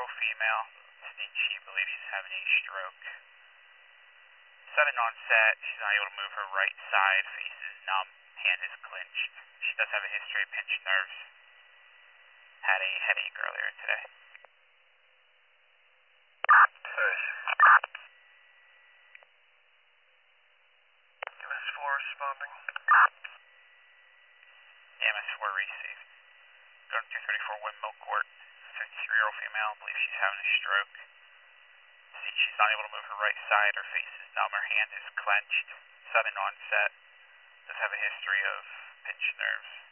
female. She believes she's having a stroke. Sudden onset, she's not able to move her right side, face is numb, hand is clenched. She does have a history of pinched nerves. Had a headache earlier today. MS4 responding. MS4 received. Go to 234 Windmill Court. 53-year-old female, believes she's having a stroke. She's not able to move her right side, her face is numb, her hand is clenched. Sudden onset, does have a history of pinched nerves.